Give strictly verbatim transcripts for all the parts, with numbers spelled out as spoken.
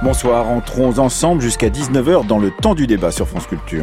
Bonsoir, entrons ensemble jusqu'à dix-neuf heures dans le temps du débat sur France Culture.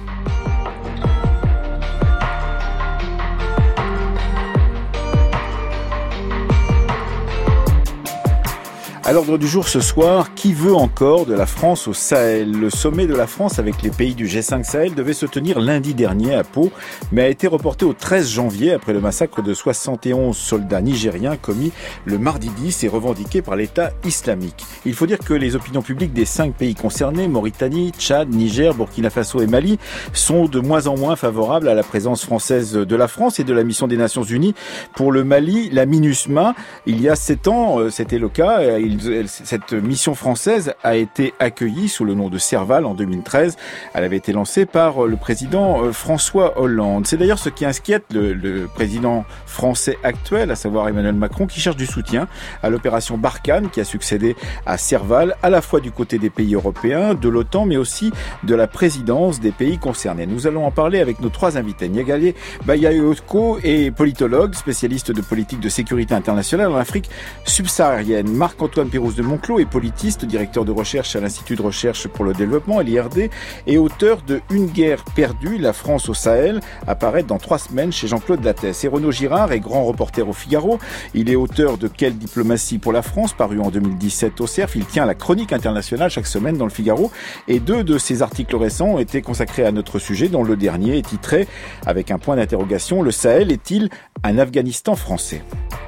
À l'ordre du jour ce soir, qui veut encore de la France au Sahel ? Le sommet de la France avec les pays du G cinq Sahel devait se tenir lundi dernier à Pau, mais a été reporté au treize janvier après le massacre de soixante et onze soldats nigériens commis le mardi dix et revendiqué par l'État islamique. Il faut dire que les opinions publiques des cinq pays concernés, Mauritanie, Tchad, Niger, Burkina Faso et Mali, sont de moins en moins favorables à la présence française de la France et de la mission des Nations Unies. Pour le Mali, la MINUSMA, il y a sept ans, c'était le cas, il Cette mission française a été accueillie sous le nom de Serval en deux mille treize. Elle avait été lancée par le président François Hollande. C'est d'ailleurs ce qui inquiète le, le président français actuel, à savoir Emmanuel Macron, qui cherche du soutien à l'opération Barkhane qui a succédé à Serval, à la fois du côté des pays européens, de l'OTAN, mais aussi de la présidence des pays concernés. Nous allons en parler avec nos trois invités. Niagalé Bagayoko est politologue, spécialiste de politique de sécurité internationale en Afrique subsaharienne. Marc-Antoine Pérouse de Monclos est politiste, directeur de recherche à l'Institut de recherche pour le développement, l'I R D, et auteur de Une guerre perdue, la France au Sahel, apparaît dans trois semaines chez Jean-Claude Lattès. Et Renaud Girard est grand reporter au Figaro. Il est auteur de Quelle diplomatie pour la France, paru en deux mille dix-sept au Cerf. Il tient la chronique internationale chaque semaine dans le Figaro. Et deux de ses articles récents ont été consacrés à notre sujet, dont le dernier est titré avec un point d'interrogation: Le Sahel est-il un Afghanistan français ?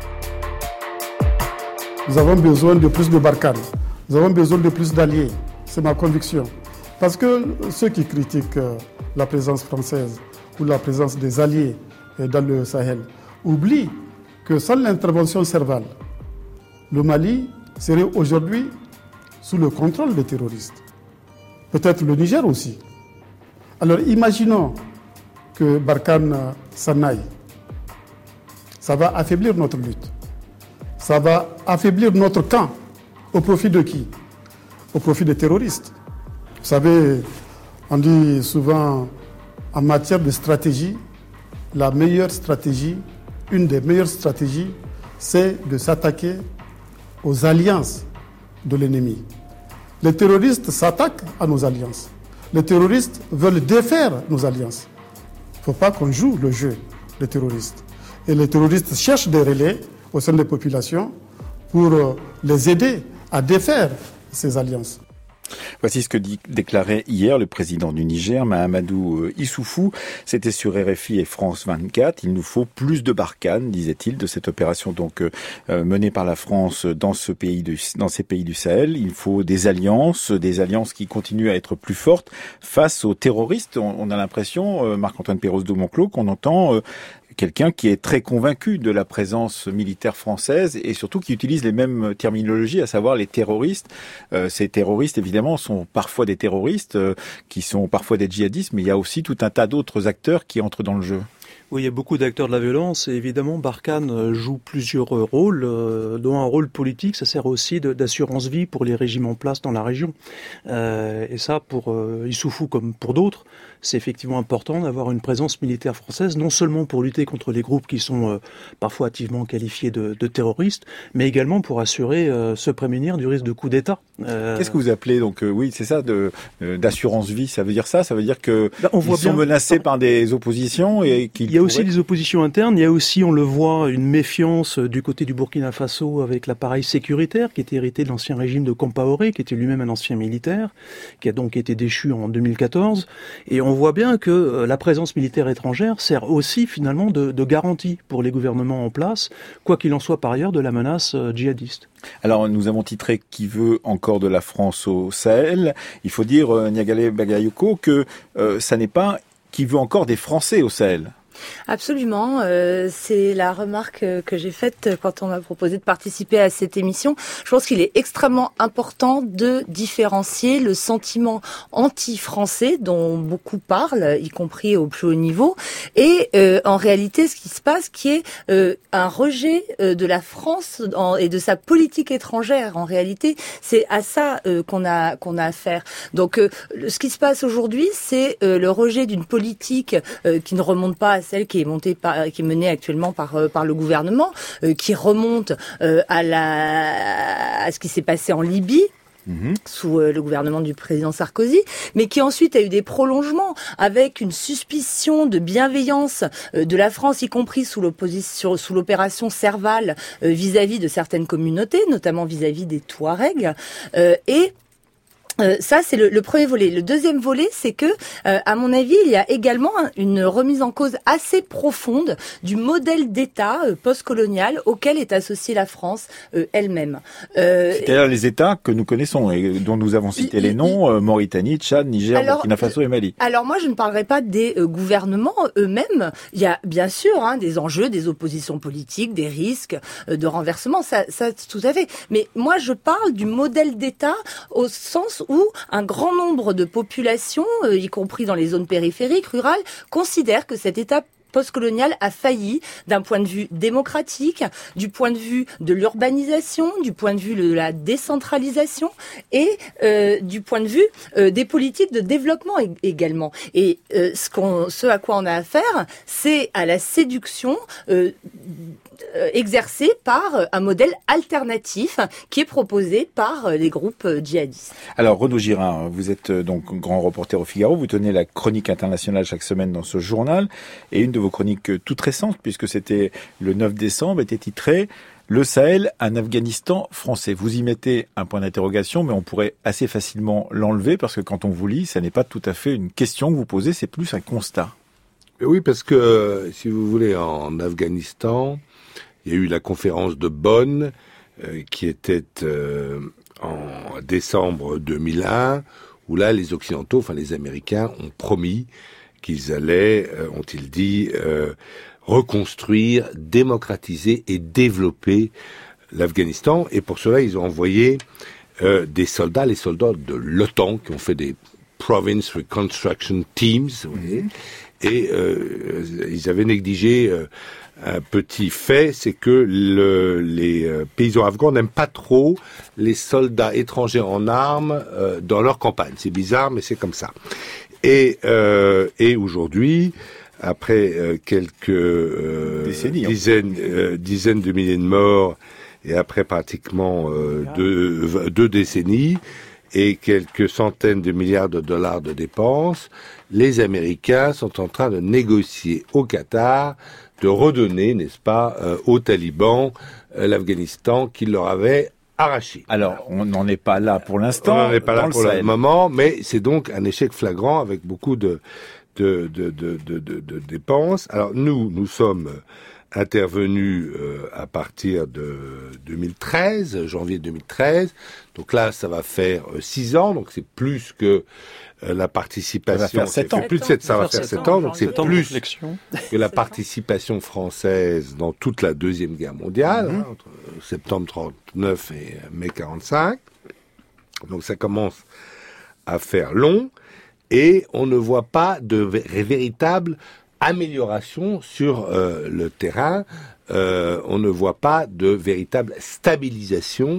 Nous avons besoin de plus de Barkhane. Nous avons besoin de plus d'alliés. C'est ma conviction. Parce que ceux qui critiquent la présence française ou la présence des alliés dans le Sahel oublient que sans l'intervention Serval, le Mali serait aujourd'hui sous le contrôle des terroristes. Peut-être le Niger aussi. Alors imaginons que Barkhane s'en aille. Ça va affaiblir notre lutte. Ça va affaiblir notre camp. Au profit de qui ? Au profit des terroristes. Vous savez, on dit souvent en matière de stratégie, la meilleure stratégie, une des meilleures stratégies, c'est de s'attaquer aux alliances de l'ennemi. Les terroristes s'attaquent à nos alliances. Les terroristes veulent défaire nos alliances. Il ne faut pas qu'on joue le jeu des terroristes. Et les terroristes cherchent des relais au sein des populations pour les aider à défaire ces alliances. Voici ce que dit, déclarait hier le président du Niger, Mahamadou Issoufou. C'était sur R F I et France vingt-quatre. Il nous faut plus de Barkhane, disait-il, de cette opération donc euh, menée par la France dans ce pays du, dans ces pays du Sahel. Il faut des alliances, des alliances qui continuent à être plus fortes face aux terroristes. On, on a l'impression, euh, Marc-Antoine Pérouse de Monclos, qu'on entend euh, quelqu'un qui est très convaincu de la présence militaire française et surtout qui utilise les mêmes terminologies, à savoir les terroristes. Euh, ces terroristes, évidemment, sont parfois des terroristes, euh, qui sont parfois des djihadistes, mais il y a aussi tout un tas d'autres acteurs qui entrent dans le jeu. Oui, il y a beaucoup d'acteurs de la violence et évidemment Barkhane joue plusieurs rôles, euh, dont un rôle politique. Ça sert aussi de, d'assurance vie pour les régimes en place dans la région. Euh, et ça, pour euh, Issoufou comme pour d'autres, c'est effectivement important d'avoir une présence militaire française, non seulement pour lutter contre les groupes qui sont euh, parfois activement qualifiés de, de terroristes, mais également pour assurer, euh, se prémunir du risque de coup d'État. Euh... Qu'est-ce que vous appelez donc euh, oui, c'est ça, de euh, d'assurance vie. Ça veut dire ça. Ça veut dire que ben, on voit ils sont bien, menacés par des oppositions et qu'ils. Il y a aussi des oppositions internes. Il y a aussi, on le voit, une méfiance du côté du Burkina Faso avec l'appareil sécuritaire qui était hérité de l'ancien régime de Compaoré, qui était lui-même un ancien militaire, qui a donc été déchu en deux mille quatorze. Et on voit bien que la présence militaire étrangère sert aussi finalement de, de garantie pour les gouvernements en place, quoi qu'il en soit par ailleurs de la menace djihadiste. Alors, nous avons titré « Qui veut encore de la France au Sahel ?» Il faut dire, euh, Niagalé Bagayoko, que euh, ça n'est pas « Qui veut encore des Français au Sahel ?» Absolument, euh, c'est la remarque que j'ai faite quand on m'a proposé de participer à cette émission. Je pense qu'il est extrêmement important de différencier le sentiment anti-français dont beaucoup parlent, y compris au plus haut niveau, et euh, en réalité ce qui se passe, qui est euh, un rejet euh, de la France en, et de sa politique étrangère. En réalité, c'est à ça euh, qu'on a qu'on a affaire. Donc, euh, ce qui se passe aujourd'hui, c'est euh, le rejet d'une politique euh, qui ne remonte pas à celle qui est montée par, qui est menée actuellement par euh, par le gouvernement, euh, qui remonte euh, à la à ce qui s'est passé en Libye. Mmh. sous euh, le gouvernement du président Sarkozy, mais qui ensuite a eu des prolongements avec une suspicion de bienveillance euh, de la France, y compris sous l'opposition, sous l'opération Serval euh, vis-à-vis de certaines communautés, notamment vis-à-vis des Touaregs, euh, et Euh, ça, c'est le, le premier volet. Le deuxième volet, c'est que, euh, à mon avis, il y a également une remise en cause assez profonde du modèle d'État euh, postcolonial auquel est associée la France euh, elle-même. Euh, C'est-à-dire les États que nous connaissons et dont nous avons cité il, les noms, il, euh, Mauritanie, Tchad, Niger, alors, Burkina Faso et Mali. Alors moi, je ne parlerai pas des euh, gouvernements eux-mêmes. Il y a bien sûr hein, des enjeux, des oppositions politiques, des risques euh, de renversement, ça, ça tout à fait. Mais moi, je parle du modèle d'État au sens où un grand nombre de populations, euh, y compris dans les zones périphériques, rurales, considèrent que cet État postcolonial a failli d'un point de vue démocratique, du point de vue de l'urbanisation, du point de vue de la décentralisation et euh, du point de vue euh, des politiques de développement ég- également. Et euh, ce, qu'on, ce à quoi on a affaire, c'est à la séduction euh, exercée par un modèle alternatif qui est proposé par les groupes djihadistes. Alors Renaud Girin, vous êtes donc grand reporter au Figaro, vous tenez la chronique internationale chaque semaine dans ce journal, et une de vos chroniques toutes récentes, puisque c'était le neuf décembre, était titrée « Le Sahel, un Afghanistan français ». Vous y mettez un point d'interrogation, mais on pourrait assez facilement l'enlever, parce que quand on vous lit, ça n'est pas tout à fait une question que vous posez, c'est plus un constat. Oui, parce que, si vous voulez, en Afghanistan, il y a eu la conférence de Bonn, euh, qui était euh, en décembre deux mille un, où là, les Occidentaux, enfin les Américains, ont promis qu'ils allaient, euh, ont-ils dit, euh, reconstruire, démocratiser et développer l'Afghanistan. Et pour cela, ils ont envoyé euh, des soldats, les soldats de l'OTAN, qui ont fait des Province Reconstruction Teams, vous voyez, et euh, ils avaient négligé euh, un petit fait, c'est que le, les euh, paysans afghans n'aiment pas trop les soldats étrangers en armes euh, dans leur campagne. C'est bizarre, mais c'est comme ça. Et, euh, et aujourd'hui, après euh, quelques euh, Décennies, dizaines, euh, dizaines de milliers de morts, et après pratiquement euh, deux, deux décennies, et quelques centaines de milliards de dollars de dépenses, les Américains sont en train de négocier au Qatar de redonner, n'est-ce pas, euh, aux talibans euh, l'Afghanistan qu'ils leur avaient arraché. Alors, on n'en est pas là pour l'instant. On n'en est pas là le pour Sahel. le moment, mais c'est donc un échec flagrant avec beaucoup de, de, de, de, de, de, de dépenses. Alors nous, nous sommes intervenu euh, à partir de deux mille treize, janvier deux mille treize. Donc là, ça va faire euh, six ans, donc c'est plus que euh, la participation. Ça va faire sept ans. Plus de sept, ça va faire sept ans, donc c'est plus que la sept participation française dans toute la Deuxième Guerre mondiale, mm-hmm. hein, entre septembre trente-neuf et mai quarante-cinq. Donc ça commence à faire long, et on ne voit pas de véritable amélioration sur euh, le terrain, euh, on ne voit pas de véritable stabilisation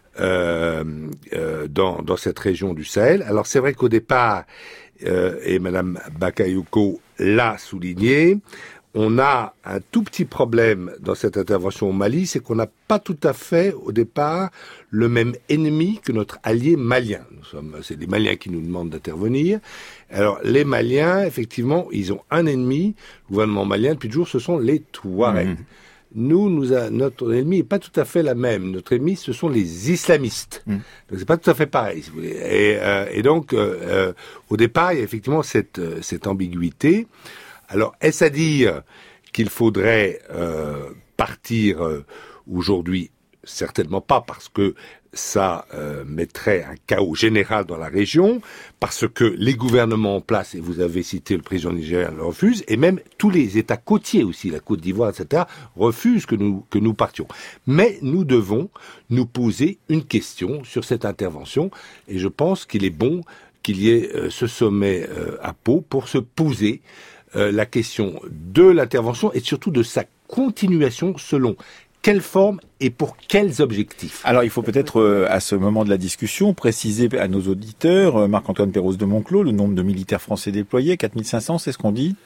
euh, euh, dans, dans cette région du Sahel. Alors c'est vrai qu'au départ, euh, et Madame Bakayoko l'a souligné, on a un tout petit problème dans cette intervention au Mali, c'est qu'on n'a pas tout à fait, au départ, le même ennemi que notre allié malien. Nous sommes, c'est les Maliens qui nous demandent d'intervenir. Alors, les Maliens, effectivement, ils ont un ennemi. Le gouvernement malien, depuis toujours, ce sont les Touaregs. Mmh. Nous, nous a, notre ennemi n'est pas tout à fait la même. Notre ennemi, ce sont les islamistes. Mmh. Donc, c'est pas tout à fait pareil, si vous voulez. Et, euh, et donc, euh, euh, au départ, il y a effectivement cette, euh, cette ambiguïté. Alors, est-ce à dire qu'il faudrait euh, partir euh, aujourd'hui? Certainement pas, parce que ça euh, mettrait un chaos général dans la région, parce que les gouvernements en place, et vous avez cité le président nigérien, le refusent, et même tous les États côtiers aussi, la Côte d'Ivoire, et cetera, refusent que nous, que nous partions. Mais nous devons nous poser une question sur cette intervention, et je pense qu'il est bon qu'il y ait euh, ce sommet euh, à Pau pour se poser euh, la question de l'intervention et surtout de sa continuation selon quelle forme et pour quels objectifs. Alors, il faut peut-être, euh, à ce moment de la discussion, préciser à nos auditeurs, euh, Marc-Antoine Pérouse de Monclos, le nombre de militaires français déployés, quatre mille cinq cents, c'est ce qu'on dit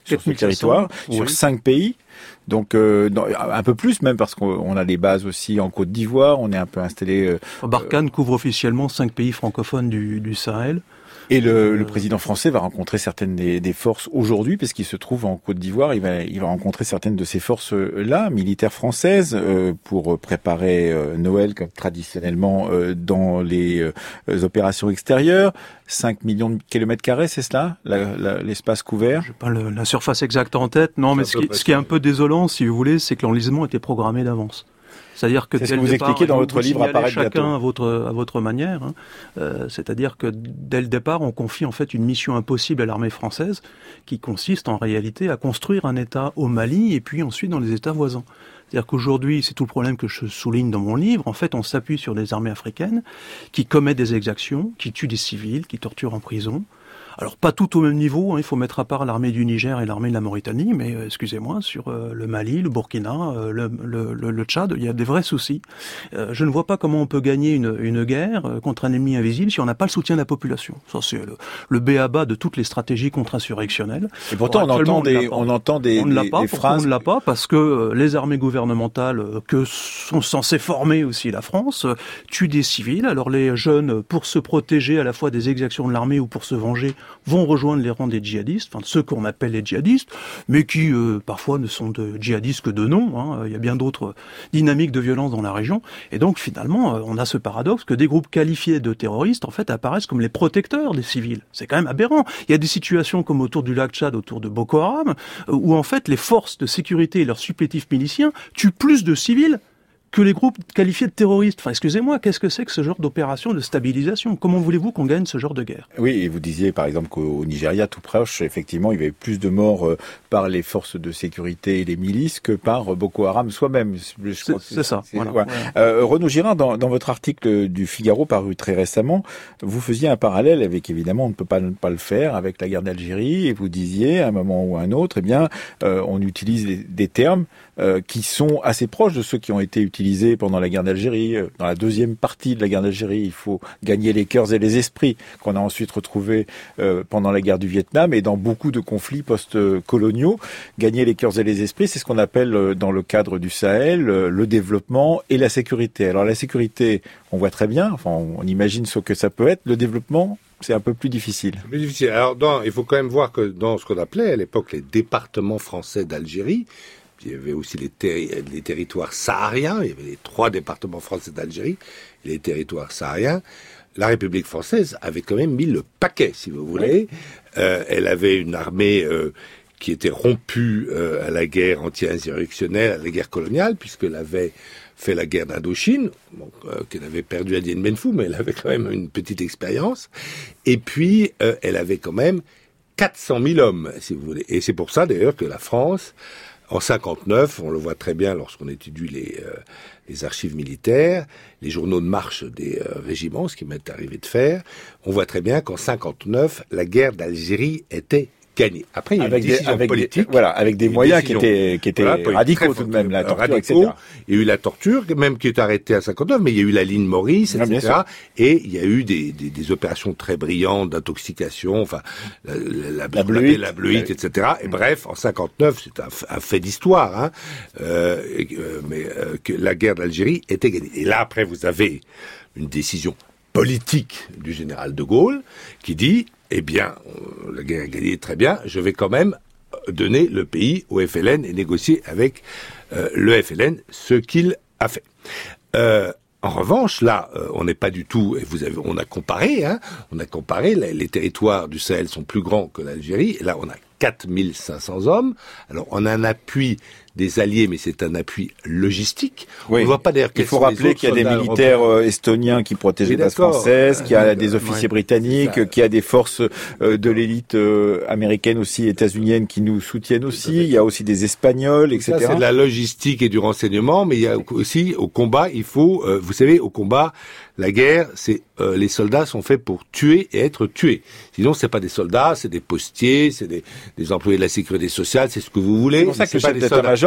sur ce territoire, oui. sur cinq pays. Donc euh, un peu plus même parce qu'on a des bases aussi en Côte d'Ivoire, on est un peu installé. Euh, Barkhane euh, couvre officiellement cinq pays francophones du, du Sahel. Et le, le président français va rencontrer certaines des, des forces aujourd'hui, parce qu'il se trouve en Côte d'Ivoire. Il va, il va rencontrer certaines de ces forces-là, militaires françaises, euh, pour préparer euh, Noël, comme traditionnellement euh, dans les euh, opérations extérieures. cinq millions de kilomètres carrés, c'est cela, la, la, l'espace couvert? Je n'ai pas le, la surface exacte en tête. Non, mais ce qui, ce qui est un peu désolant, si vous voulez, c'est que l'enlisement était programmé d'avance. C'est-à-dire que c'est ce que vous départ, expliquez dans votre livre Apparaître chacun bientôt. à votre à votre manière. Hein. Euh, c'est-à-dire que dès le départ, on confie en fait une mission impossible à l'armée française, qui consiste en réalité à construire un État au Mali et puis ensuite dans les États voisins. C'est-à-dire qu'aujourd'hui, c'est tout le problème que je souligne dans mon livre. En fait, on s'appuie sur des armées africaines qui commettent des exactions, qui tuent des civils, qui torturent en prison. Alors pas tout au même niveau, hein, il faut mettre à part l'armée du Niger et l'armée de la Mauritanie, mais euh, excusez-moi, sur euh, le Mali, le Burkina, euh, le, le, le, le Tchad, il y a des vrais soucis. Euh, je ne vois pas comment on peut gagner une, une guerre euh, contre un ennemi invisible si on n'a pas le soutien de la population. Ça c'est le, le b a ba de toutes les stratégies contre-insurrectionnelles. Et pourtant on entend, des, on entend des, on ne l'a pas, des phrases... On ne l'a pas parce que euh, les armées gouvernementales euh, que sont censées former aussi la France euh, tuent des civils. Alors les jeunes, pour se protéger à la fois des exactions de l'armée ou pour se venger, vont rejoindre les rangs des djihadistes, enfin ceux qu'on appelle les djihadistes, mais qui euh, parfois ne sont de djihadistes que de nom. Hein. Il y a bien d'autres dynamiques de violence dans la région. Et donc finalement, euh, on a ce paradoxe que des groupes qualifiés de terroristes en fait apparaissent comme les protecteurs des civils. C'est quand même aberrant. Il y a des situations comme autour du lac Tchad, autour de Boko Haram, euh, où en fait les forces de sécurité et leurs supplétifs miliciens tuent plus de civils que les groupes qualifiés de terroristes. Enfin, excusez-moi, qu'est-ce que c'est que ce genre d'opération de stabilisation? Comment voulez-vous qu'on gagne ce genre de guerre? Oui, et vous disiez par exemple qu'au Nigeria, tout proche, effectivement, il y avait plus de morts euh, par les forces de sécurité et les milices que par euh, Boko Haram soi-même. Je c'est, c'est, c'est ça. C'est, voilà. Ouais. Ouais. Euh, Renaud Girard, dans, dans votre article du Figaro paru très récemment, vous faisiez un parallèle avec, évidemment, on ne peut pas ne pas le faire, avec la guerre d'Algérie, et vous disiez, à un moment ou à un autre, eh bien, euh, on utilise des, des termes euh, qui sont assez proches de ceux qui ont été utilisés pendant la guerre d'Algérie. Dans la deuxième partie de la guerre d'Algérie, il faut gagner les cœurs et les esprits, qu'on a ensuite retrouvés euh, pendant la guerre du Vietnam et dans beaucoup de conflits post-coloniaux. Gagner les cœurs et les esprits, c'est ce qu'on appelle euh, dans le cadre du Sahel euh, le développement et la sécurité. Alors la sécurité, on voit très bien, enfin on, on imagine ce que ça peut être. Le développement, c'est un peu plus difficile. C'est plus difficile. Alors dans, il faut quand même voir que dans ce qu'on appelait à l'époque les départements français d'Algérie, il y avait aussi les, terri- les territoires sahariens, il y avait les trois départements français d'Algérie, les territoires sahariens. La République française avait quand même mis le paquet, si vous voulez. Oui. Euh, elle avait une armée euh, qui était rompue euh, à la guerre anti-insurrectionnelle, à la guerre coloniale, puisqu'elle avait fait la guerre d'Indochine, donc, euh, qu'elle avait perdu à Dien Bien Phu, mais elle avait quand même une petite expérience. Et puis, euh, elle avait quand même quatre cent mille hommes, si vous voulez. Et c'est pour ça, d'ailleurs, que la France... En cinquante-neuf, on le voit très bien lorsqu'on étudie les, euh, les archives militaires, les journaux de marche des euh, régiments, ce qui m'est arrivé de faire, on voit très bien qu'en cinquante-neuf, la guerre d'Algérie était gagnée. Après, il y a avec une décision des, avec politique. Des, voilà, avec des moyens qui étaient, qui étaient voilà, radicaux tout de même, la torture, radicaux, et cetera. Il y a eu la torture, même qui est arrêtée à cinquante-neuf, mais il y a eu la ligne Maurice, et cetera. Et il y a eu des, des, des opérations très brillantes d'intoxication, enfin, la, la, la, la bleuite, la bleuite, et cetera. Et bref, en cinquante-neuf, c'est un, un fait d'histoire, hein, euh, euh, mais euh, que la guerre d'Algérie était gagnée. Et là, après, vous avez une décision politique du général de Gaulle qui dit, eh bien, la guerre est gagnée, très bien, je vais quand même donner le pays au F L N et négocier avec euh, le F L N ce qu'il a fait. Euh, en revanche, là, euh, on n'est pas du tout, et vous avez, on a comparé, hein, on a comparé, les, les territoires du Sahel sont plus grands que l'Algérie, et là, on a quatre mille cinq cents hommes. Alors, on a un appui des Alliés, mais c'est un appui logistique. Oui. On ne voit pas d'ailleurs. Il faut rappeler qu'il y a des militaires euh, estoniens qui protègent les bases françaises, qu'il y a euh, des officiers ouais. britanniques, qu'il y a des forces euh, de l'élite euh, américaine aussi, états-unienne qui nous soutiennent aussi. Il y a aussi des Espagnols, et cetera. Ça, c'est de la logistique et du renseignement, mais il y a aussi au combat, il faut, euh, vous savez, au combat, la guerre, c'est euh, les soldats sont faits pour tuer et être tués. Sinon, c'est pas des soldats, c'est des postiers, c'est des, des employés de la sécurité sociale, c'est ce que vous voulez. C'est pour ça que le chef d'état-major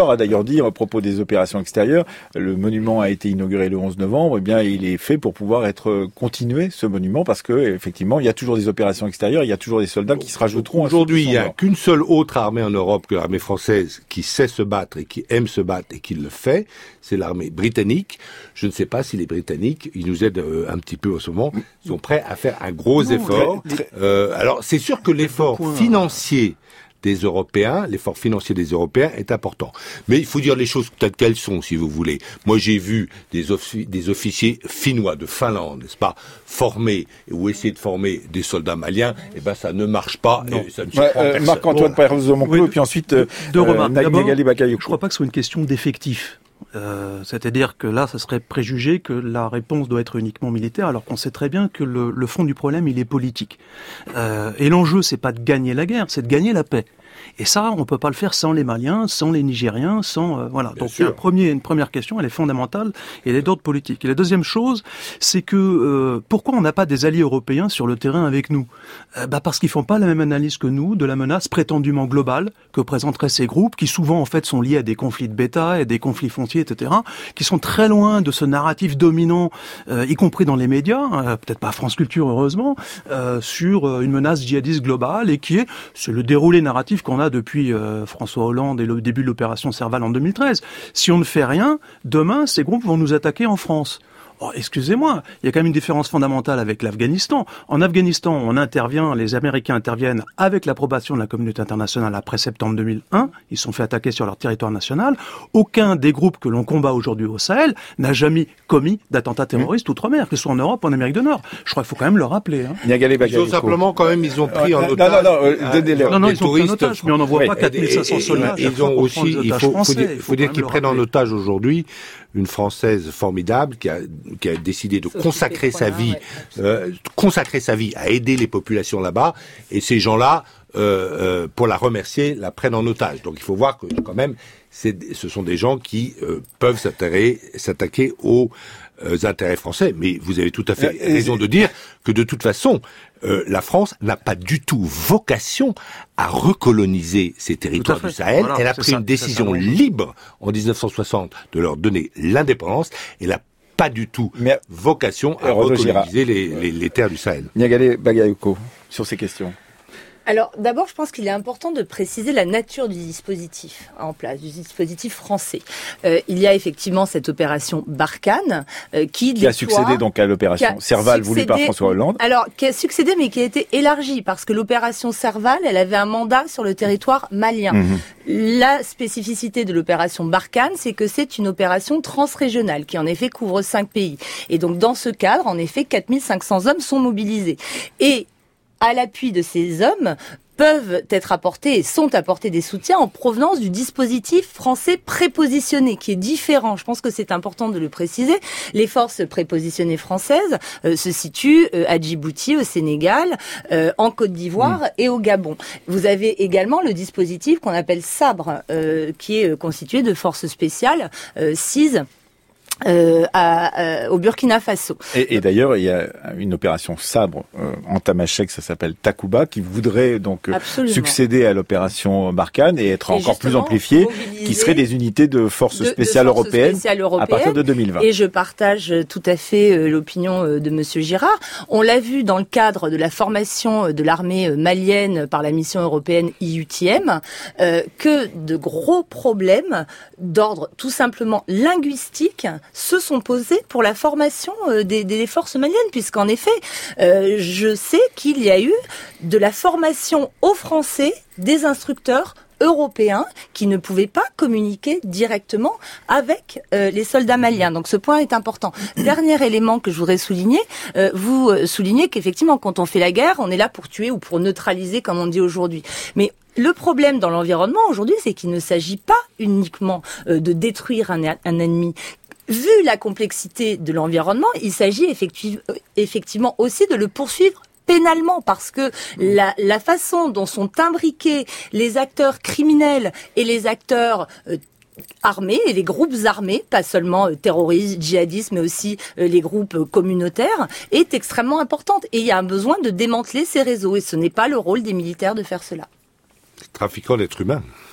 Delors a d'ailleurs dit à propos des opérations extérieures, le monument a été inauguré le onze novembre, eh bien il est fait pour pouvoir être continué, ce monument, parce que effectivement il y a toujours des opérations extérieures, il y a toujours des soldats qui se rajouteront. Aujourd'hui, il n'y a qu'une seule autre armée en Europe que l'armée française qui sait se battre et qui aime se battre et qui le fait, c'est l'armée britannique. Je ne sais pas si les Britanniques, ils nous aident euh, un petit peu en ce moment, sont prêts à faire un gros non, effort. Très, très... Euh, alors c'est sûr que l'effort financier des Européens, l'effort financier des Européens est important. Mais il faut dire les choses telles qu'elles sont, si vous voulez. Moi, j'ai vu des, offi- des officiers finnois de Finlande, n'est-ce pas, former ou essayer de former des soldats maliens. Eh ben, ça ne marche pas. Et ça ne ouais, euh, Marc-Antoine Paires-Monclos, oui, et puis ensuite, euh, deux remarques. Euh, D'abord, je crois pas que ce soit une question d'effectif. Euh, c'est-à-dire que là, ça serait préjugé que la réponse doit être uniquement militaire, alors qu'on sait très bien que le, le fond du problème, il est politique. Euh, et l'enjeu, c'est pas de gagner la guerre, c'est de gagner la paix. Et ça, on peut pas le faire sans les Maliens, sans les Nigériens, sans euh, voilà. Bien Donc, il y a un premier, une première question, elle est fondamentale, et elle est d'ordre politique. Et la deuxième chose, c'est que euh, pourquoi on n'a pas des alliés européens sur le terrain avec nous ? euh, Bah parce qu'ils font pas la même analyse que nous de la menace prétendument globale que présenteraient ces groupes, qui souvent en fait sont liés à des conflits de bétail, à des conflits fonciers, et cetera, qui sont très loin de ce narratif dominant, euh, y compris dans les médias, euh, peut-être pas France Culture heureusement, euh, sur euh, une menace djihadiste globale, et qui est, c'est le déroulé narratif qu'on a depuis euh, François Hollande et le début de l'opération Serval en deux mille treize. Si on ne fait rien, demain, ces groupes vont nous attaquer en France. Oh, excusez-moi, il y a quand même une différence fondamentale avec l'Afghanistan. En Afghanistan, on intervient, les Américains interviennent avec l'approbation de la communauté internationale après septembre deux mille un. Ils se sont fait attaquer sur leur territoire national. Aucun des groupes que l'on combat aujourd'hui au Sahel n'a jamais commis d'attentats terroristes mmh. outre-mer, que ce soit en Europe ou en Amérique du Nord. Je crois qu'il faut quand même le rappeler. Hein. Ils ont simplement, quand même, ils ont pris en otage. Non, non, non, euh, non, non ils ont pris en otage, mais on n'en voit oui. pas quatre mille cinq cents soldats. Ils ont aussi, il faut, faut dire, faut dire qu'ils prennent en otage aujourd'hui une Française formidable qui a, qui a décidé de consacrer sa vie, euh, consacrer sa vie à aider les populations là-bas, et ces gens-là, euh, euh, pour la remercier, la prennent en otage. Donc il faut voir que quand même, c'est, ce sont des gens qui euh, peuvent s'attaquer, s'attaquer aux euh, intérêts français. Mais vous avez tout à fait euh, raison de dire que de toute façon, euh, la France n'a pas du tout vocation à recoloniser ces territoires du Sahel. Voilà, elle a pris ça, une décision libre en dix-neuf cent soixante de leur donner l'indépendance, et la pas du tout mais, vocation à recoloniser les, les, les terres du Sahel. Niagale Bagayoko, sur ces questions. Alors, d'abord, je pense qu'il est important de préciser la nature du dispositif en place, du dispositif français. Euh, il y a effectivement cette opération Barkhane euh, qui, qui a succédé donc à l'opération Serval voulue par François Hollande. Alors, qui a succédé, mais qui a été élargie parce que l'opération Serval, elle avait un mandat sur le territoire malien. Mmh. La spécificité de l'opération Barkhane, c'est que c'est une opération transrégionale qui, en effet, couvre cinq pays. Et donc, dans ce cadre, en effet, quatre mille cinq cents hommes sont mobilisés. Et à l'appui de ces hommes, peuvent être apportés et sont apportés des soutiens en provenance du dispositif français prépositionné, qui est différent. Je pense que c'est important de le préciser. Les forces prépositionnées françaises euh, se situent euh, à Djibouti, au Sénégal, euh, en Côte d'Ivoire mmh. et au Gabon. Vous avez également le dispositif qu'on appelle Sabre, euh, qui est constitué de forces spéciales, euh, S I S, Euh, à, euh, au Burkina Faso. Et, et d'ailleurs, il y a une opération Sabre euh, en Tamashek, ça s'appelle Takuba, qui voudrait donc euh, succéder à l'opération Barkhane et être et encore plus amplifiée, qui seraient des unités de forces spéciales, de, de forces européennes, spéciales européennes à partir de deux mille vingt. Et je partage tout à fait euh, l'opinion euh, de Monsieur Girard. On l'a vu dans le cadre de la formation de l'armée malienne par la mission européenne I U T M, euh, que de gros problèmes d'ordre tout simplement linguistique se sont posés pour la formation des, des forces maliennes, puisqu'en effet, euh, je sais qu'il y a eu de la formation aux Français des instructeurs européens qui ne pouvaient pas communiquer directement avec euh, les soldats maliens. Donc ce point est important. Dernier élément que je voudrais souligner, euh, vous euh, soulignez qu'effectivement quand on fait la guerre, on est là pour tuer ou pour neutraliser comme on dit aujourd'hui. Mais le problème dans l'environnement aujourd'hui, c'est qu'il ne s'agit pas uniquement euh, de détruire un, un ennemi. Vu la complexité de l'environnement, il s'agit effective, effectivement aussi de le poursuivre pénalement, parce que la, la façon dont sont imbriqués les acteurs criminels et les acteurs euh, armés et les groupes armés, pas seulement euh, terroristes, djihadistes, mais aussi euh, les groupes euh, communautaires, est extrêmement importante. Et il y a un besoin de démanteler ces réseaux, et ce n'est pas le rôle des militaires de faire cela. Trafiquant d'êtres humains.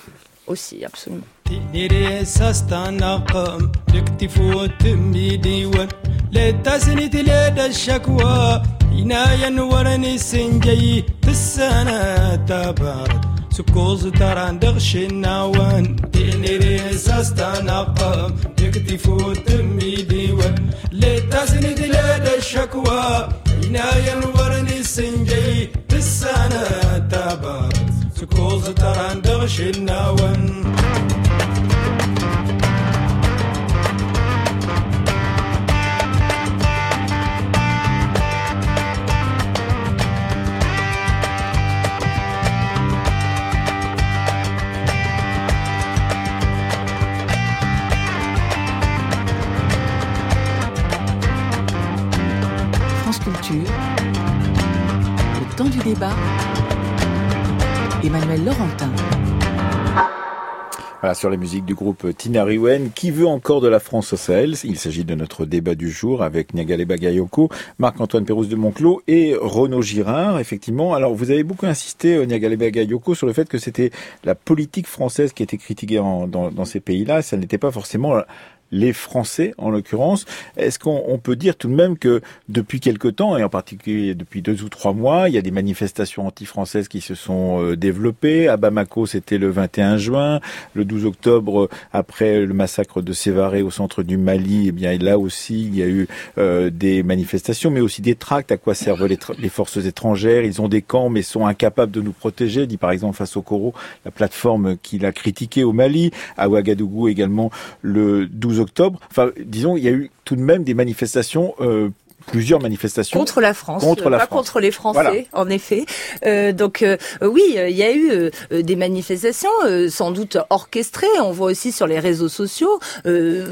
aussi, absolument. سكوز تران دغشنا وان دينيري ساستانا قام يكتفو تمي ديوان لتاسني دلاد الشكوى ينايا ورني سنجي تسانا تابار سكوز تران دغشنا وان Le temps du débat, Emmanuel Laurentin. Voilà, sur la musique du groupe Tinariwen, qui veut encore de la France au Sahel? Il s'agit de notre débat du jour avec Niagale Bagayoko, Marc-Antoine Pérouse de Monclos et Renaud Girard, effectivement. Alors, vous avez beaucoup insisté, Niagale Bagayoko, sur le fait que c'était la politique française qui était critiquée en, dans, dans ces pays-là. Ça n'était pas forcément les Français, en l'occurrence. Est-ce qu'on on peut dire tout de même que depuis quelque temps, et en particulier depuis deux ou trois mois, il y a des manifestations anti-françaises qui se sont euh, développées. À Bamako, c'était le vingt et un juin. Le douze octobre, après le massacre de Sévaré au centre du Mali, eh bien là aussi, il y a eu euh, des manifestations, mais aussi des tracts. À quoi servent les, les forces étrangères? Ils ont des camps, mais sont incapables de nous protéger, dit par exemple Fassokoro, la plateforme qu'il a critiquée au Mali. À Ouagadougou également, le douze octobre. Enfin, disons, il y a eu tout de même des manifestations, euh, plusieurs manifestations contre la France, contre euh, la pas France. contre les Français, Voilà. En effet. Euh, donc euh, oui, il y a eu euh, des manifestations, euh, sans doute orchestrées. On voit aussi sur les réseaux sociaux euh,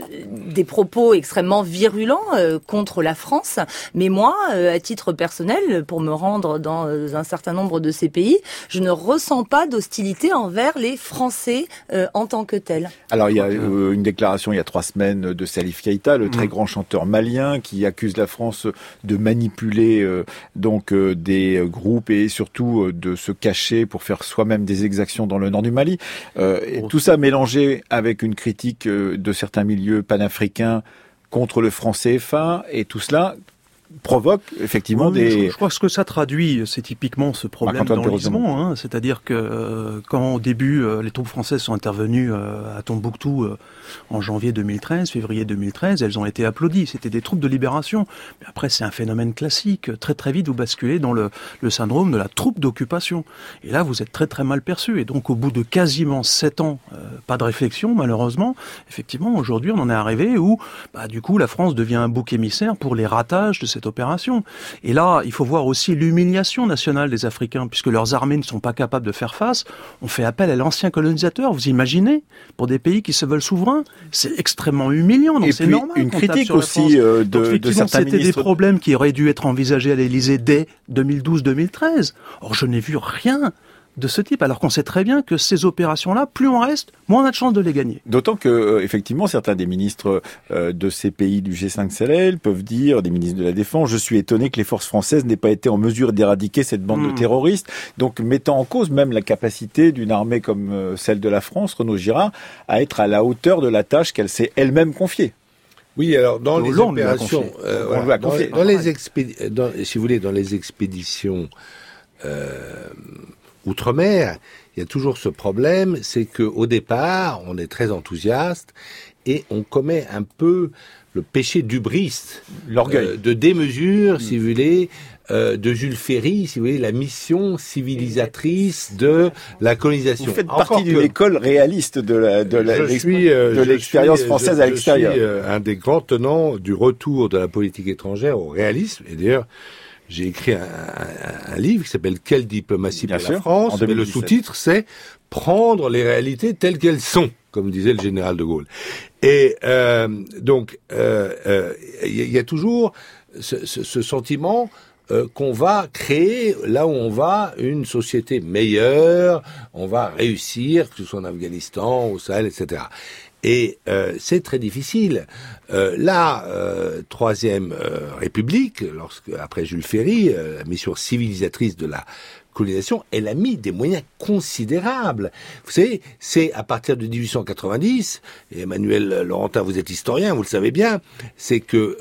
des propos extrêmement virulents euh, contre la France. Mais moi, euh, à titre personnel, pour me rendre dans un certain nombre de ces pays, je ne ressens pas d'hostilité envers les Français euh, en tant que tels. Alors il y a euh, une déclaration il y a trois semaines de Salif Keïta, le très mmh. grand chanteur malien, qui accuse la France de manipuler euh, donc euh, des groupes et surtout euh, de se cacher pour faire soi-même des exactions dans le nord du Mali. Euh, et tout ça mélangé avec une critique euh, de certains milieux panafricains contre le franc C F A, et tout cela provoque effectivement oui, des... Je, je crois que ce que ça traduit, c'est typiquement ce problème d'enlisement. Hein, c'est-à-dire que euh, quand au début, euh, les troupes françaises sont intervenues euh, à Tombouctou euh, en janvier deux mille treize, février deux mille treize, elles ont été applaudies. C'était des troupes de libération. Mais après, c'est un phénomène classique. Très très vite, vous basculez dans le, le syndrome de la troupe d'occupation. Et là, vous êtes très très mal perçu. Et donc, au bout de quasiment sept ans, euh, pas de réflexion, malheureusement, effectivement, aujourd'hui, on en est arrivé où, bah, du coup, la France devient un bouc émissaire pour les ratages de cette opération. Et là, il faut voir aussi l'humiliation nationale des Africains, puisque leurs armées ne sont pas capables de faire face. On fait appel à l'ancien colonisateur, vous imaginez, pour des pays qui se veulent souverains. C'est extrêmement humiliant, donc et c'est puis, normal. une critique aussi euh, de, donc, de certains c'était ministres. Des problèmes qui auraient dû être envisagés à l'Élysée dès deux mille douze deux mille treize. Or, je n'ai vu rien de ce type, alors qu'on sait très bien que ces opérations-là, plus on reste, moins on a de chances de les gagner. D'autant que, euh, effectivement, certains des ministres euh, de ces pays du G cinq Sahel peuvent dire, des ministres de la Défense, je suis étonné que les forces françaises n'aient pas été en mesure d'éradiquer cette bande mmh. de terroristes, donc mettant en cause même la capacité d'une armée comme euh, celle de la France, Renaud Girard, à être à la hauteur de la tâche qu'elle s'est elle-même confiée. Oui, alors dans les Hollande opérations, euh, voilà, voilà, dans, dans les expédi- dans, si vous voulez, dans les expéditions euh, outre-mer, il y a toujours ce problème, c'est que au départ, on est très enthousiaste et on commet un peu le péché d'hubris, l'orgueil, euh, de démesure, mmh. si vous voulez, euh, de Jules Ferry, si vous voulez, la mission civilisatrice de la colonisation. Vous faites partie d'une école réaliste de la de la je suis, euh, de l'expérience française je, à l'extérieur. Je suis euh, un des grands tenants du retour de la politique étrangère au réalisme, et d'ailleurs, j'ai écrit un, un, un livre qui s'appelle « Quelle diplomatie pour la France ?» mais le sous-titre, c'est « Prendre les réalités telles qu'elles sont », comme disait le général de Gaulle. Et euh, donc, il euh, euh, y, y a toujours ce, ce, ce sentiment euh, qu'on va créer, là où on va, une société meilleure, on va réussir, que ce soit en Afghanistan, au Sahel, et cetera. Et euh, c'est très difficile. Euh, la euh, troisième euh, République, lorsque après Jules Ferry, euh, la mission civilisatrice de la colonisation, elle a mis des moyens considérables. Vous savez, c'est à partir de dix-huit cent quatre-vingt-dix, et Emmanuel Laurentin, vous êtes historien, vous le savez bien, c'est que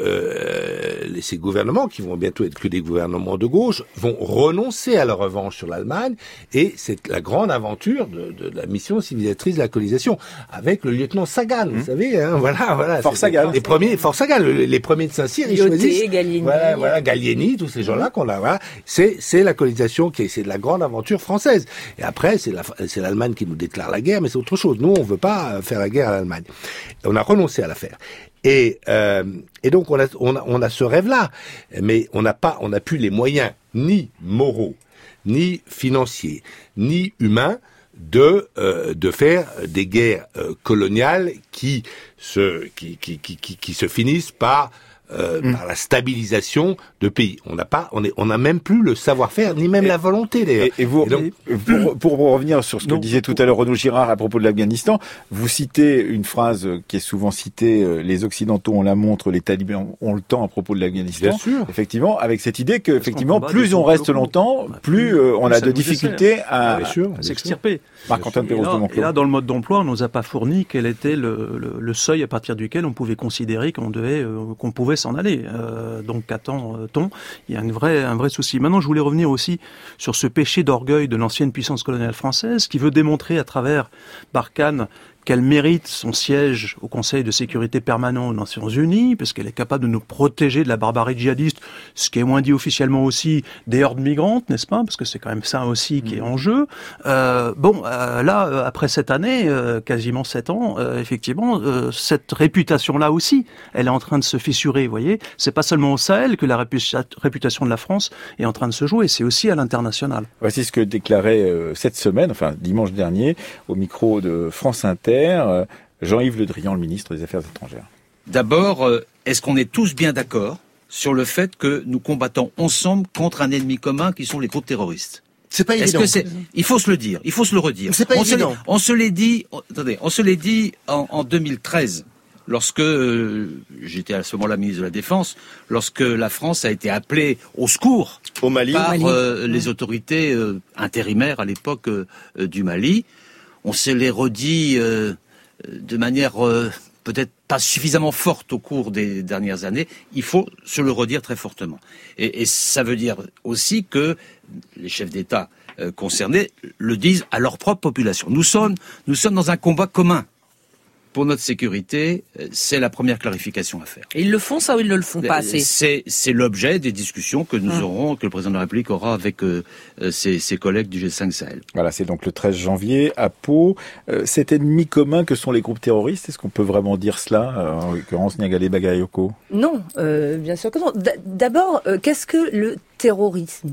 euh, ces gouvernements, qui vont bientôt être que des gouvernements de gauche, vont renoncer à leur revanche sur l'Allemagne, et c'est la grande aventure de, de la mission civilisatrice de la colonisation, avec le lieutenant Sagan, mmh. vous savez, hein, voilà, voilà. Fort Sagan. Les premiers, Fort Sagan, les, les premiers de Saint-Cyr, ils choisissent. Gallieni. Voilà, voilà, Gallieni, tous ces gens-là qu'on a, voilà. C'est, c'est la colonisation qui est, c'est de la grande aventure française. Et après, c'est la, c'est l'Allemagne qui nous déclare la guerre, mais c'est autre chose. Nous, on veut pas faire la guerre à l'Allemagne. On a renoncé à la faire. Et, euh, et donc, on a, on a, on a ce rêve-là. Mais on n'a pas, on n'a plus les moyens, ni moraux, ni financiers, ni humains, de euh, de faire des guerres euh, coloniales qui se qui qui qui qui, qui se finissent par Euh, mmh. par la stabilisation de pays. On n'a pas, on est, on n'a même plus le savoir-faire, ni même et, la volonté d'ailleurs. Et, et vous, et donc, pour, pour revenir sur ce que donc, disait tout à l'heure Renaud Girard à propos de l'Afghanistan, vous citez une phrase qui est souvent citée, les Occidentaux ont la montre, les talibans ont le temps à propos de l'Afghanistan. Bien sûr. Effectivement, avec cette idée que, effectivement, plus on reste longtemps, plus euh, on a de difficultés à, à, à s'extirper. Marc-Antoine Pérouse de Monclos. Et là, dans le mode d'emploi, on nous a pas fourni quel était le, le, le seuil à partir duquel on pouvait considérer qu'on devait, euh, qu'on pouvait s'en aller. Euh, donc, qu'attend-on ? Il y a une vraie, un vrai souci. Maintenant, je voulais revenir aussi sur ce péché d'orgueil de l'ancienne puissance coloniale française qui veut démontrer à travers Barkhane qu'elle mérite son siège au Conseil de sécurité permanent aux Nations Unies, parce qu'elle est capable de nous protéger de la barbarie djihadiste, ce qui est moins dit officiellement aussi des hordes migrantes, n'est-ce pas ? Parce que c'est quand même ça aussi qui est en jeu. Euh, bon, euh, là, après cette année, euh, quasiment sept ans, euh, effectivement, euh, cette réputation-là aussi, elle est en train de se fissurer, vous voyez ? C'est pas seulement au Sahel que la réputa- réputation de la France est en train de se jouer, c'est aussi à l'international. Voici ce que déclarait euh, cette semaine, enfin dimanche dernier, au micro de France Inter, Jean-Yves Le Drian, le ministre des Affaires étrangères. D'abord, euh, est-ce qu'on est tous bien d'accord sur le fait que nous combattons ensemble contre un ennemi commun qui sont les groupes terroristes ? C'est pas Est-ce évident. que c'est, il faut se le dire, il faut se le redire. C'est pas on évident. Se on se l'est dit, attendez, on se l'est dit en, en deux mille treize, lorsque euh, j'étais à ce moment-là ministre de la Défense, lorsque la France a été appelée au secours au Mali, par Mali. Euh, les autorités euh, intérimaires à l'époque euh, euh, du Mali. On se l'est redit euh, de manière euh, peut-être pas suffisamment forte au cours des dernières années. Il faut se le redire très fortement. Et, et ça veut dire aussi que les chefs d'État euh, concernés le disent à leur propre population. Nous sommes, nous sommes dans un combat commun. Pour notre sécurité, c'est la première clarification à faire. Et ils le font ça ou ils ne le font pas assez ? C'est, c'est l'objet des discussions que nous hum. aurons, que le président de la République aura avec euh, ses, ses collègues du G cinq Sahel. Voilà, c'est donc le treize janvier à Pau. Euh, cet ennemi commun que sont les groupes terroristes, est-ce qu'on peut vraiment dire cela, euh, en l'occurrence Niagale Bagayoko ? Non, euh, bien sûr que non. D- d'abord, euh, qu'est-ce que le terrorisme ?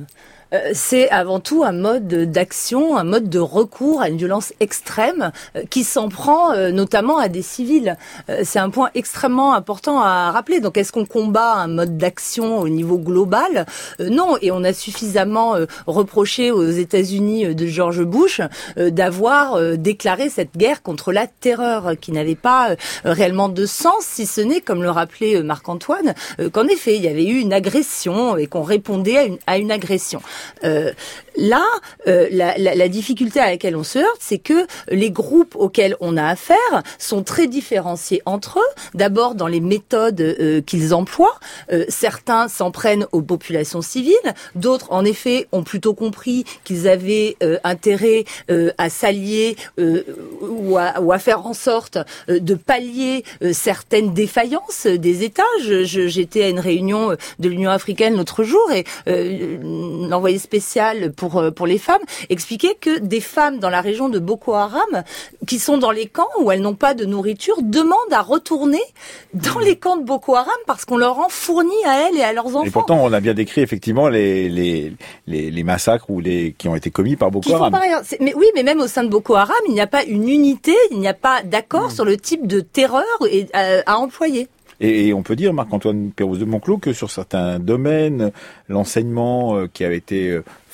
Euh, c'est avant tout un mode d'action, un mode de recours à une violence extrême euh, qui s'en prend euh, notamment à des civils. Euh, c'est un point extrêmement important à rappeler. Donc, est-ce qu'on combat un mode d'action au niveau global ? euh, Non, et on a suffisamment euh, reproché aux États-Unis de George Bush euh, d'avoir euh, déclaré cette guerre contre la terreur, qui n'avait pas euh, réellement de sens, si ce n'est, comme le rappelait euh, Marc-Antoine, euh, qu'en effet, il y avait eu une agression et qu'on répondait à une, à une agression. Euh, là, euh, la, la, la difficulté à laquelle on se heurte, c'est que les groupes auxquels on a affaire sont très différenciés entre eux. D'abord dans les méthodes euh, qu'ils emploient. Euh, certains s'en prennent aux populations civiles, d'autres, en effet, ont plutôt compris qu'ils avaient euh, intérêt euh, à s'allier euh, ou, à, ou à faire en sorte euh, de pallier euh, certaines défaillances des États. Je, je, j'étais à une réunion de l'Union africaine l'autre jour et euh, l'envoyé spécial pour pour les femmes expliquait que des femmes dans la région de Boko Haram qui sont dans les camps où elles n'ont pas de nourriture demandent à retourner dans les camps de Boko Haram parce qu'on leur en fournit à elles et à leurs enfants. Et pourtant, on a bien décrit effectivement les les les, les massacres ou les qui ont été commis par Boko Haram. Par ailleurs, mais oui, mais même au sein de Boko Haram, il n'y a pas une unité, il n'y a pas d'accord mmh. sur le type de terreur et, à, à employer. Et on peut dire, Marc-Antoine Pérouse de Monclos, que sur certains domaines, l'enseignement qui avait été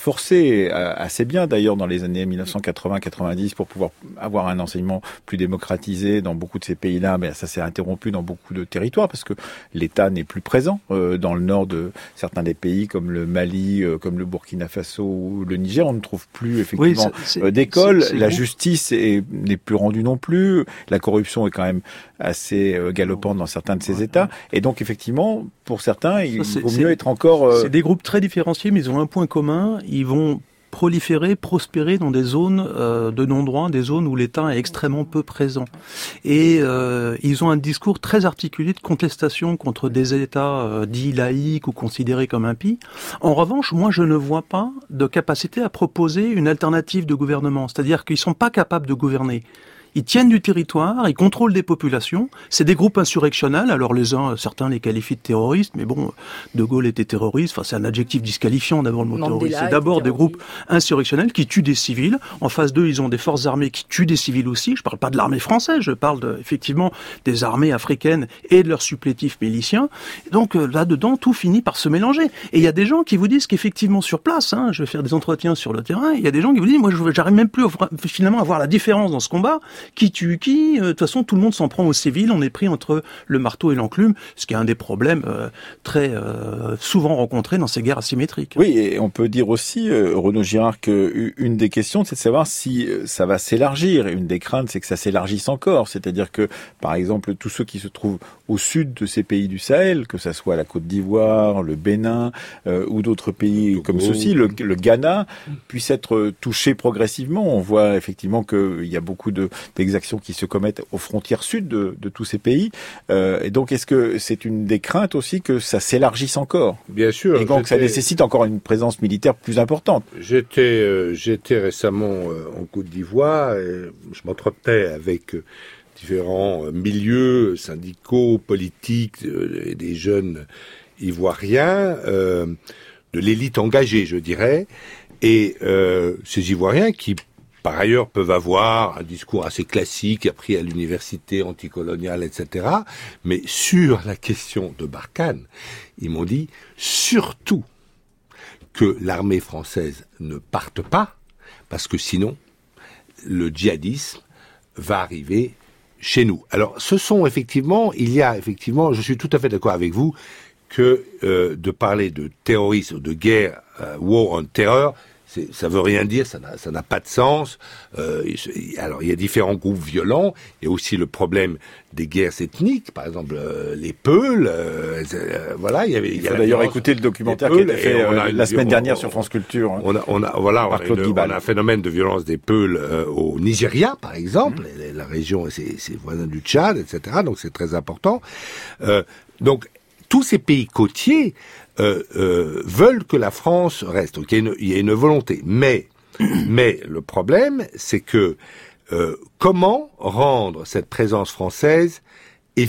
forcé assez bien d'ailleurs dans les années mille neuf cent quatre-vingts quatre-vingt-dix pour pouvoir avoir un enseignement plus démocratisé dans beaucoup de ces pays-là. Mais ça s'est interrompu dans beaucoup de territoires parce que l'État n'est plus présent euh, dans le nord de certains des pays comme le Mali, euh, comme le Burkina Faso ou le Niger. On ne trouve plus effectivement oui, c'est, c'est, d'école. c'est, c'est la bon. justice est, n'est plus rendue non plus. La corruption est quand même assez euh, galopante dans certains de ces ouais, États. Et donc effectivement, pour certains, il ça, vaut mieux être encore... Euh... C'est des groupes très différenciés, mais ils ont un point commun. Ils vont proliférer, prospérer dans des zones euh, de non-droit, des zones où l'État est extrêmement peu présent. Et euh, ils ont un discours très articulé de contestation contre des États euh, dits laïques ou considérés comme impies. En revanche, moi, je ne vois pas de capacité à proposer une alternative de gouvernement. C'est-à-dire qu'ils sont pas capables de gouverner. Ils tiennent du territoire, ils contrôlent des populations. C'est des groupes insurrectionnels. Alors les uns, certains les qualifient de terroristes, mais bon, De Gaulle était terroriste. Enfin, c'est un adjectif disqualifiant d'abord le mot Mandela terroriste. C'est d'abord des groupes insurrectionnels qui tuent des civils. En face d'eux, ils ont des forces armées qui tuent des civils aussi. Je parle pas de l'armée française, je parle de, effectivement des armées africaines et de leurs supplétifs miliciens. Donc euh, là-dedans, tout finit par se mélanger. Et il y a des gens qui vous disent qu'effectivement sur place, hein, je vais faire des entretiens sur le terrain, il y a des gens qui vous disent, moi, je, j'arrive même plus à, finalement à voir la différence dans ce combat. Qui tue qui ? De toute façon, tout le monde s'en prend aux civils. On est pris entre le marteau et l'enclume, ce qui est un des problèmes euh, très euh, souvent rencontrés dans ces guerres asymétriques. Oui, et on peut dire aussi, euh, Renaud Girard, qu'une des questions, c'est de savoir si ça va s'élargir. Et une des craintes, c'est que ça s'élargisse encore. C'est-à-dire que, par exemple, tous ceux qui se trouvent au sud de ces pays du Sahel, que ça soit la Côte d'Ivoire, le Bénin euh, ou d'autres pays comme ceux-ci, le, le Ghana, puissent être touchés progressivement. On voit effectivement qu'il y a beaucoup de d'exactions qui se commettent aux frontières sud de, de tous ces pays. Euh, et donc, est-ce que c'est une des craintes aussi que ça s'élargisse encore ? Bien sûr. Et donc, ça nécessite encore une présence militaire plus importante. J'étais, euh, j'étais récemment euh, en Côte d'Ivoire et je m'entretenais avec euh, différents euh, milieux syndicaux, politiques, euh, des jeunes ivoiriens, euh, de l'élite engagée, je dirais, et euh, ces Ivoiriens qui par ailleurs, peuvent avoir un discours assez classique, appris à l'université anticoloniale, et cetera. Mais sur la question de Barkhane, ils m'ont dit surtout que l'armée française ne parte pas, parce que sinon, le djihadisme va arriver chez nous. Alors, ce sont effectivement, il y a effectivement, je suis tout à fait d'accord avec vous, que euh, de parler de terrorisme, de guerre, euh, war on terror, C'est, ça veut rien dire, ça n'a, ça n'a pas de sens. Euh, alors, il y a différents groupes violents. Il y a aussi le problème des guerres ethniques, par exemple euh, les Peuls. Euh, euh, voilà, il y avait. Il y faut a d'ailleurs écouter le documentaire qui a été fait euh, la semaine dernière on, sur France Culture. On a, on a, voilà, on a, une, on a un phénomène de violence des Peuls euh, au Nigeria, par exemple. Mmh. La, la région, c'est, c'est voisin du Tchad, et cetera. Donc, c'est très important. Euh, donc, tous ces pays côtiers euh, euh, veulent que la France reste. Donc, il y a une, il y a une volonté. Mais, mais le problème, c'est que euh, comment rendre cette présence française efficace ?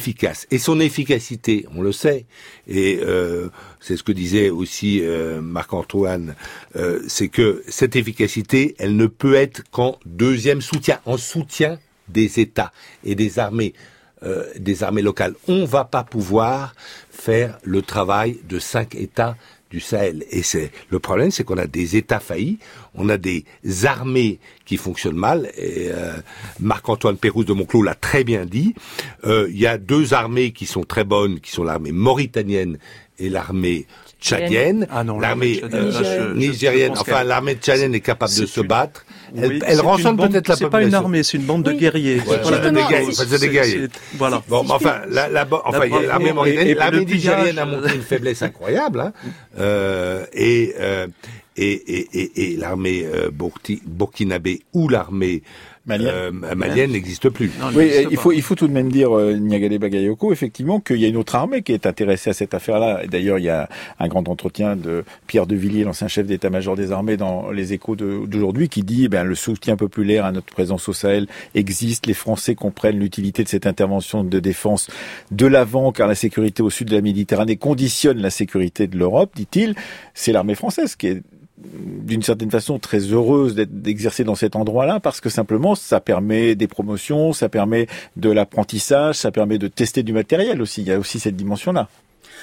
Et son efficacité, on le sait, et euh, c'est ce que disait aussi euh, Marc-Antoine, euh, c'est que cette efficacité, elle ne peut être qu'en deuxième soutien, en soutien des États et des armées. Euh, des armées locales. On va pas pouvoir faire le travail de cinq États du Sahel. Et c'est le problème, c'est qu'on a des États faillis, on a des armées qui fonctionnent mal. Et euh, Marc-Antoine Pérouse de Monclos l'a très bien dit. Euh, il y a deux armées qui sont très bonnes, qui sont l'armée mauritanienne et l'armée tchadienne. Ah non, l'armée euh, nigérienne, enfin l'armée tchadienne est capable c'est de se une... battre. Elle, oui, elle rançonne peut-être la population. C'est pas une armée, c'est une bande de oui. guerriers. Ouais, c'est, voilà, des guerriers. C'est, c'est, des guerriers. c'est, voilà. Bon, mais enfin, la, la, enfin, la, il y a l'armée mauritanienne, et, et l'armée nigérienne a montré une faiblesse incroyable, hein, euh, et, euh, et, et, et, et l'armée euh, burkinabé ou l'armée malienne euh, malienne n'existe plus. Non, oui, il faut, il faut tout de même dire, euh, Niagale Bagayoko, effectivement, qu'il y a une autre armée qui est intéressée à cette affaire-là. Et d'ailleurs, il y a un grand entretien de Pierre de Villiers, l'ancien chef d'état-major des armées, dans les Échos de, d'aujourd'hui, qui dit, eh bien, le soutien populaire à notre présence au Sahel existe. Les Français comprennent l'utilité de cette intervention de défense de l'avant, car la sécurité au sud de la Méditerranée conditionne la sécurité de l'Europe, dit-il. C'est l'armée française qui est d'une certaine façon très heureuse d'être, d'exercer dans cet endroit-là, parce que simplement ça permet des promotions, ça permet de l'apprentissage, ça permet de tester du matériel aussi. Il y a aussi cette dimension-là.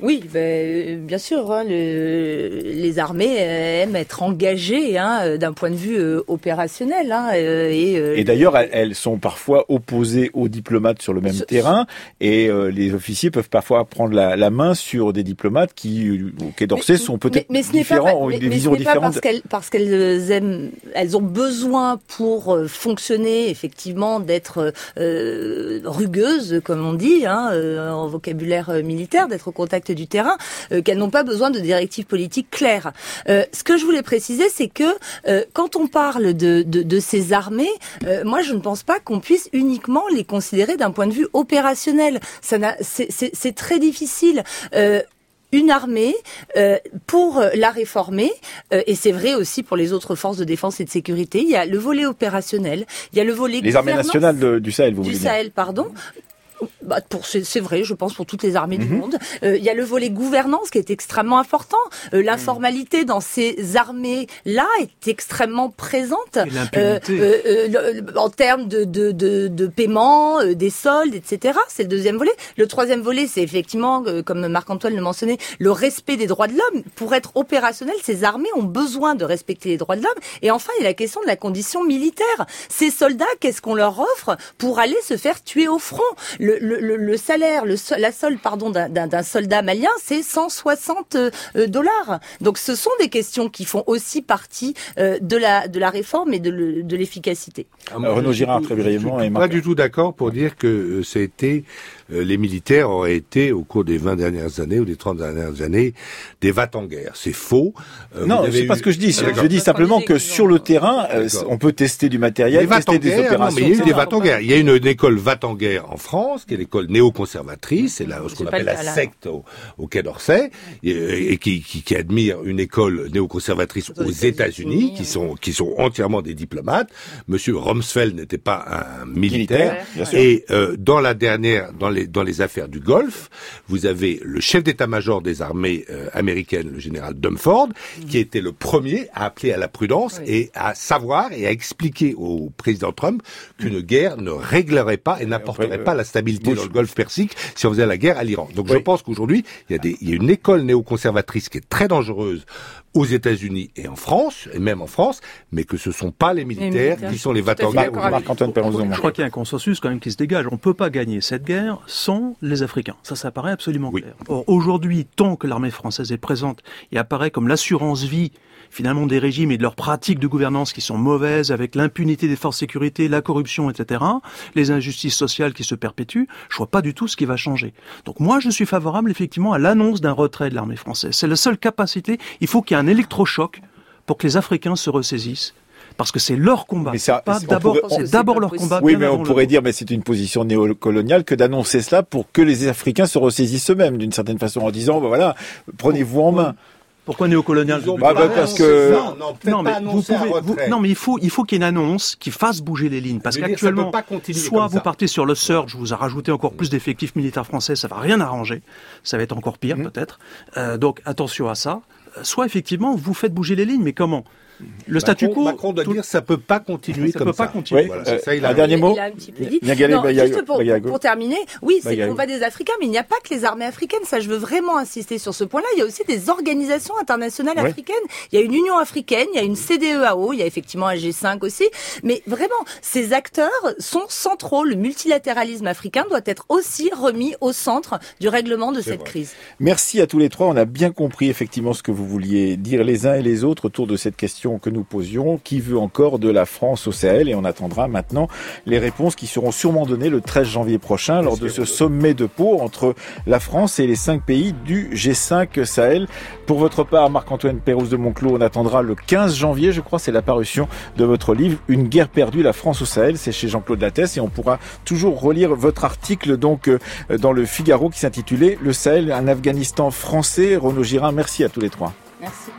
Oui, ben, bien sûr. Hein, le, les armées aiment être engagées hein, d'un point de vue euh, opérationnel. Hein, et, euh, et d'ailleurs, elles, elles sont parfois opposées aux diplomates sur le même ce, terrain, et euh, les officiers peuvent parfois prendre la, la main sur des diplomates qui, au Quai d'Orsay, sont peut-être mais, mais différents, pas, ont mais, des mais visions ce n'est pas différentes. Parce qu'elles, parce qu'elles aiment, elles ont besoin pour fonctionner effectivement d'être euh, rugueuses, comme on dit, hein, euh, en vocabulaire militaire, d'être au contact du terrain, euh, qu'elles n'ont pas besoin de directives politiques claires. Euh, ce que je voulais préciser, c'est que euh, quand on parle de, de, de ces armées, euh, moi je ne pense pas qu'on puisse uniquement les considérer d'un point de vue opérationnel. Ça n'a, c'est, c'est, c'est très difficile. Euh, Une armée, euh, pour la réformer, euh, et c'est vrai aussi pour les autres forces de défense et de sécurité, il y a le volet opérationnel, il y a le volet les armées nationales de, du Sahel, vous du voulez dire. Sahel, pardon. Bah, pour c'est, c'est vrai, je pense pour toutes les armées mm-hmm. du monde. Euh, il y a le volet gouvernance qui est extrêmement important. Euh, l'informalité dans ces armées-là est extrêmement présente. Euh, euh, euh, en termes de, de, de, de paiement, euh, des soldes, et cetera. C'est le deuxième volet. Le troisième volet, c'est effectivement, euh, comme Marc-Antoine le mentionnait, le respect des droits de l'homme. Pour être opérationnel, ces armées ont besoin de respecter les droits de l'homme. Et enfin, il y a la question de la condition militaire. Ces soldats, qu'est-ce qu'on leur offre pour aller se faire tuer au front ? Le, Le, le, le salaire, le, la solde pardon d'un, d'un, d'un soldat malien, c'est cent soixante dollars. Donc, ce sont des questions qui font aussi partie euh, de la de la réforme et de, le, de l'efficacité. Ah, moi, Renaud Girard, très brièvement. Je suis pas du tout d'accord pour dire que euh, ça a été euh, les militaires auraient été au cours des vingt dernières années ou des trente dernières années des va-t-en-guerre. C'est faux. Euh, non, c'est eu... pas ce que je dis. D'accord. Je dis simplement que sur le terrain, euh, on peut tester du matériel, tester des opérations. Non, mais il y a eu des va-t-en-guerre. Il y a une, une école va-t-en-guerre en France, qui est l'école néoconservatrice, c'est là ce qu'on appelle la secte au, au Quai d'Orsay, et, et qui, qui, qui admire une école néoconservatrice aux, aux États-Unis, États-Unis, qui sont qui sont entièrement des diplomates. Monsieur Rumsfeld n'était pas un militaire. militaire et euh, dans la dernière, dans les dans les affaires du Golfe, vous avez le chef d'état-major des armées euh, américaines, le général Dumford, mmh. qui était le premier à appeler à la prudence oui. et à savoir et à expliquer au président Trump qu'une mmh. guerre ne réglerait pas et n'apporterait oui, pas la stabilité dans le Golfe Persique si on faisait la guerre à l'Iran. Donc oui. je pense qu'aujourd'hui, il y a des, il y a une école néoconservatrice qui est très dangereuse aux États-Unis et en France, et même en France, mais que ce sont pas les militaires, les militaires qui sont les va-t-en-guerre. Marc-Antoine Pérouzon. Je crois qu'il y a un consensus quand même qui se dégage. On ne peut pas gagner cette guerre sans les Africains. Ça, ça paraît absolument oui. clair. Or, aujourd'hui, tant que l'armée française est présente et apparaît comme l'assurance-vie finalement des régimes et de leurs pratiques de gouvernance qui sont mauvaises, avec l'impunité des forces de sécurité, la corruption, et cetera, les injustices sociales qui se perpétuent, je vois pas du tout ce qui va changer. Donc moi, je suis favorable effectivement à l'annonce d'un retrait de l'armée française. C'est la seule capacité. Il faut qu'il y ait un électrochoc pour que les Africains se ressaisissent. Parce que c'est leur combat. Mais ça, pas d'abord, pourrait, c'est d'abord leur combat. Oui, mais on pourrait le... dire, mais c'est une position néocoloniale que d'annoncer cela pour que les Africains se ressaisissent eux-mêmes, d'une certaine façon, en disant, ben voilà, prenez-vous en main. Pourquoi néocolonial? bah, bah, parce que non, non, non mais vous pouvez, vous, non mais il faut il faut qu'il y ait une annonce qui fasse bouger les lignes parce qu'actuellement soit vous partez sur le surge, vous a rajouté encore plus d'effectifs militaires français, ça va rien arranger, ça va être encore pire mmh. peut-être. Euh, donc attention à ça. Soit effectivement vous faites bouger les lignes, mais comment? Le statu Macron, quo. Macron doit tout... dire ça peut pas continuer ça comme peut ça. Pas continuer. Oui, voilà, euh, ça, il a un dernier mot. Il a un petit peu dit. Non, juste pour, pour terminer, oui, c'est le combat des Africains, mais il n'y a pas que les armées africaines. Ça, je veux vraiment insister sur ce point-là. Il y a aussi des organisations internationales oui. africaines. Il y a une Union africaine, il y a une C D E A O, il y a effectivement un G cinq aussi. Mais vraiment, ces acteurs sont centraux. Le multilatéralisme africain doit être aussi remis au centre du règlement de c'est cette vrai. crise. Merci à tous les trois. On a bien compris effectivement ce que vous vouliez dire les uns et les autres autour de cette question que nous posions. Qui veut encore de la France au Sahel? Et on attendra maintenant les réponses qui seront sûrement données le treize janvier prochain lors de ce sommet de Pau entre la France et les cinq pays du G cinq Sahel. Pour votre part, Marc-Antoine Pérouse de Monclos, on attendra le quinze janvier, je crois, c'est la parution de votre livre « Une guerre perdue, la France au Sahel ». C'est chez Jean-Claude Lattès et on pourra toujours relire votre article donc dans le Figaro qui s'intitulait « Le Sahel, un Afghanistan français ». Renaud Girard, merci à tous les trois. Merci.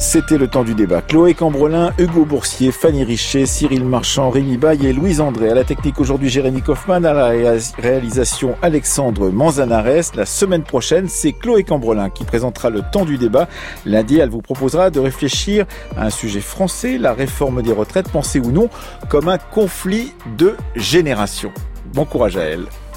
C'était le temps du débat. Chloé Cambrelin, Hugo Boursier, Fanny Richet, Cyril Marchand, Rémi Baille et Louise André. À la technique aujourd'hui, Jérémy Kaufmann. À la réalisation, Alexandre Manzanares. La semaine prochaine, c'est Chloé Cambrelin qui présentera le temps du débat. Lundi, elle vous proposera de réfléchir à un sujet français, la réforme des retraites, pensée ou non, comme un conflit de génération. Bon courage à elle.